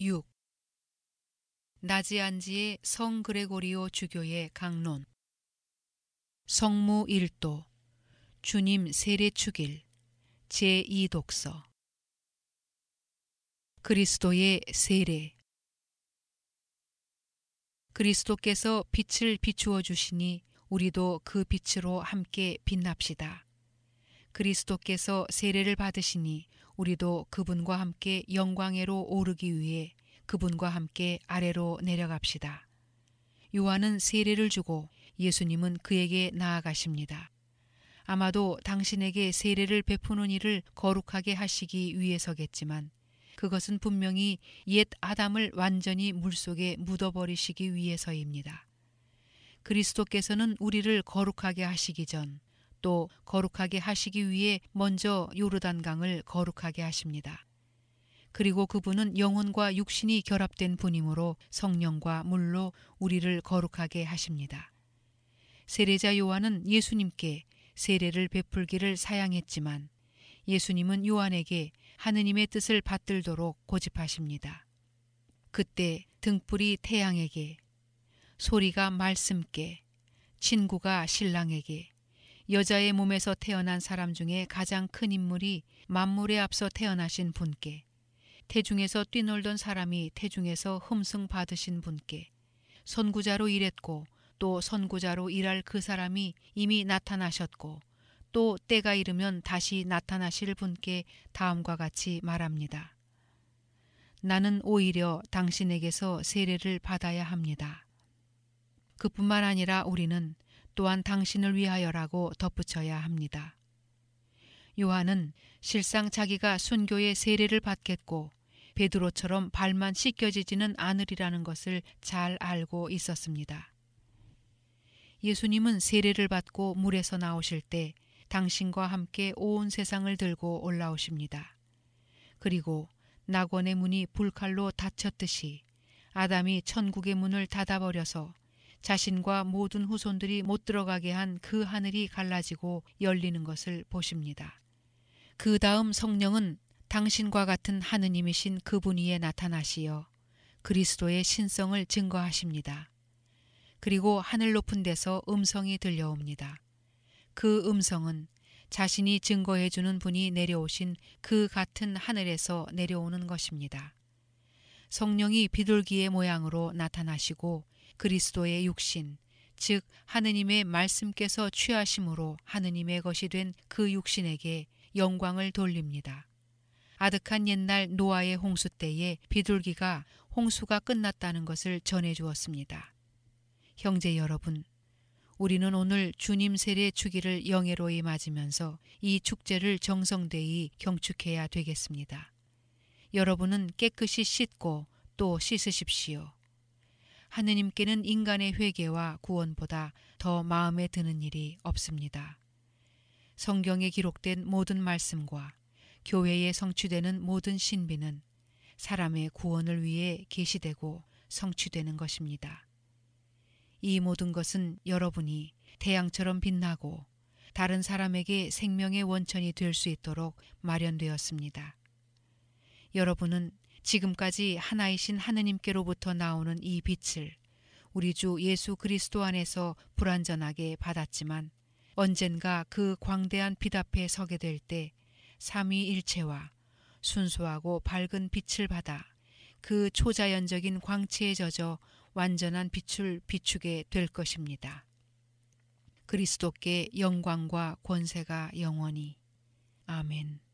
6. 나지안지의 성 그레고리오 주교의 강론. 성무 1도 주님 세례 축일 제2독서. 그리스도의 세례. 그리스도께서 빛을 비추어 주시니 우리도 그 빛으로 함께 빛납시다. 그리스도께서 세례를 받으시니 우리도 그분과 함께 영광에로 오르기 위해 그분과 함께 아래로 내려갑시다. 요한은 세례를 주고 예수님은 그에게 나아가십니다. 아마도 당신에게 세례를 베푸는 일을 거룩하게 하시기 위해서겠지만 그것은 분명히 옛 아담을 완전히 물속에 묻어버리시기 위해서입니다. 그리스도께서는 우리를 거룩하게 하시기 전 또 거룩하게 하시기 위해 먼저 요르단강을 거룩하게 하십니다. 그리고 그분은 영혼과 육신이 결합된 분이므로 성령과 물로 우리를 거룩하게 하십니다. 세례자 요한은 예수님께 세례를 베풀기를 사양했지만 예수님은 요한에게 하느님의 뜻을 받들도록 고집하십니다. 그때 등불이 태양에게, 소리가 말씀께, 친구가 신랑에게, 여자의 몸에서 태어난 사람 중에 가장 큰 인물이 만물에 앞서 태어나신 분께, 태중에서 뛰놀던 사람이 태중에서 흠승 받으신 분께, 선구자로 일했고 또 선구자로 일할 그 사람이 이미 나타나셨고 또 때가 이르면 다시 나타나실 분께 다음과 같이 말합니다. 나는 오히려 당신에게서 세례를 받아야 합니다. 그뿐만 아니라 우리는 또한 당신을 위하여라고 덧붙여야 합니다. 요한은 실상 자기가 순교의 세례를 받겠고 베드로처럼 발만 씻겨지지는 않으리라는 것을 잘 알고 있었습니다. 예수님은 세례를 받고 물에서 나오실 때 당신과 함께 온 세상을 들고 올라오십니다. 그리고 낙원의 문이 불칼로 닫혔듯이 아담이 천국의 문을 닫아버려서 자신과 모든 후손들이 못 들어가게 한 그 하늘이 갈라지고 열리는 것을 보십니다. 그 다음 성령은 당신과 같은 하느님이신 그분 위에 나타나시어 그리스도의 신성을 증거하십니다. 그리고 하늘 높은 데서 음성이 들려옵니다. 그 음성은 자신이 증거해주는 분이 내려오신 그 같은 하늘에서 내려오는 것입니다. 성령이 비둘기의 모양으로 나타나시고 그리스도의 육신, 즉 하느님의 말씀께서 취하심으로 하느님의 것이 된 그 육신에게 영광을 돌립니다. 아득한 옛날 노아의 홍수 때에 비둘기가 홍수가 끝났다는 것을 전해주었습니다. 형제 여러분, 우리는 오늘 주님 세례 주기를 영예로이 맞으면서 이 축제를 정성되이 경축해야 되겠습니다. 여러분은 깨끗이 씻고 또 씻으십시오. 하느님께는 인간의 회개와 구원보다 더 마음에 드는 일이 없습니다. 성경에 기록된 모든 말씀과 교회에 성취되는 모든 신비는 사람의 구원을 위해 계시되고 성취되는 것입니다. 이 모든 것은 여러분이 태양처럼 빛나고 다른 사람에게 생명의 원천이 될 수 있도록 마련되었습니다. 여러분은 지금까지 하나이신 하느님께로부터 나오는 이 빛을 우리 주 예수 그리스도 안에서 불완전하게 받았지만 언젠가 그 광대한 빛 앞에 서게 될 때 삼위일체와 순수하고 밝은 빛을 받아 그 초자연적인 광채에 젖어 완전한 빛을 비추게 될 것입니다. 그리스도께 영광과 권세가 영원히. 아멘.